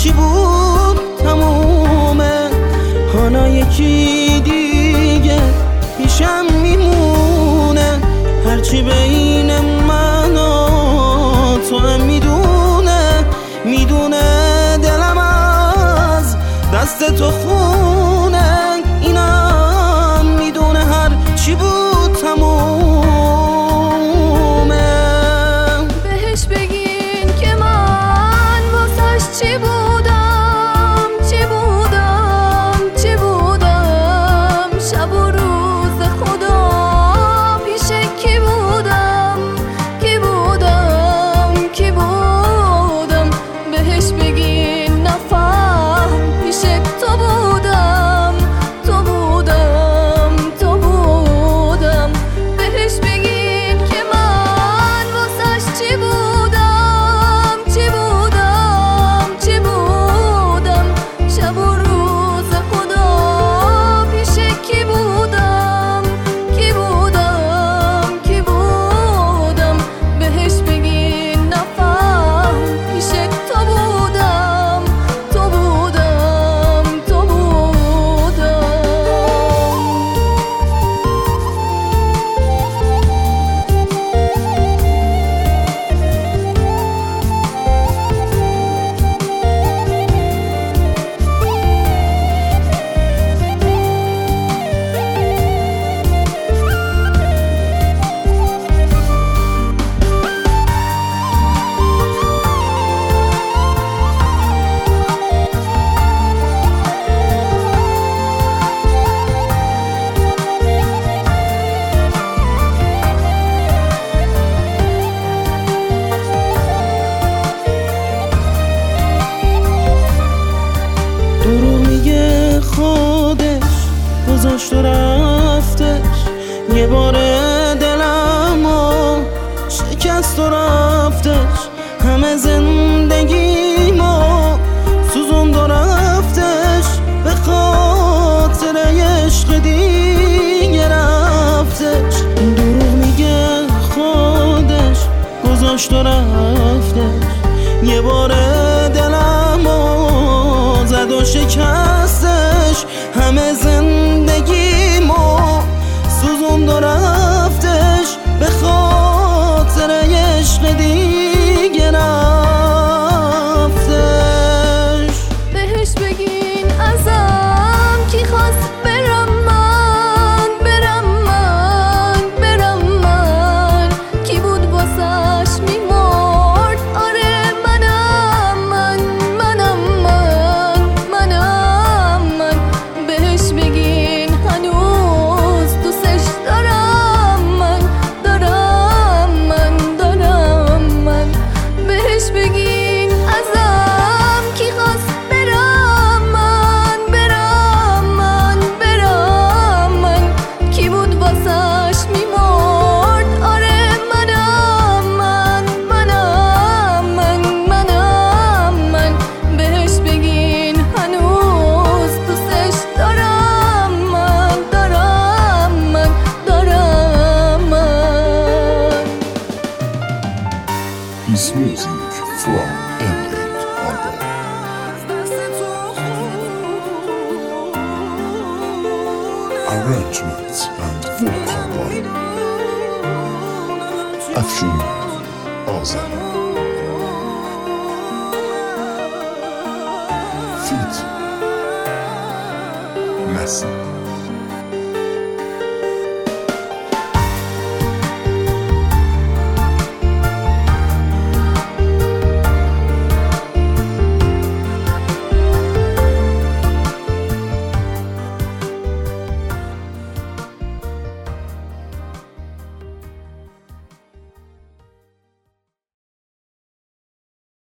چی بود تمومه، حالا یکی دیگه پیشم میمونه. هرچی بین من و تو هم میدونه دلم از دست تو خونه. اینم میدونه هر چی بود تمومه. بهش بگین که من واسش چی بودم، چی بودم، چی بودم. شب و روز خدا پیش کی بودم، کی بودم، کی بودم. بهش بگین نفهم پیش تو بودم، تو بودم، تو بودم. بهش بگین که من واسش چی بودم، چی بودم، چی بودم. شب و روز خدا پیش کی بودم، کی بودم، کی بودم. بهش بگین نفهم پیش تو بودم، تو بودم، تو بودم. دروغ میگه خودش گذاشت و رفتش، یه بار دلمو شکست و رفتش. همه زندگیمو سوزوند و رفتش، به خاطر عشق دیگه رفتش. دروغ میگه خودش گذاشت و رفتش، یه بار دلمو زد و شکستش. همه زندگیمو سوزوند و رفتش، به خاطر عشق دیگه رفتش. بهش بگین ازم کی خواست برم من، برم من، برم من. کی بود واسش میمرد، آره منم من، منم من، منم من. بهش بگین هنوز دوستش دارم من، دارم من، دارم من. بهش بگین ازم کی خواست برم من، برم من، برم من. کی بود واسش میمرد، آره منم من، منم من، منم من. بهش بگین هنوز دوستش دارم من، دارم من، دارم من. His music from Emirates Album. Arrangements and vocal by Afshin Azami. Feat Messi.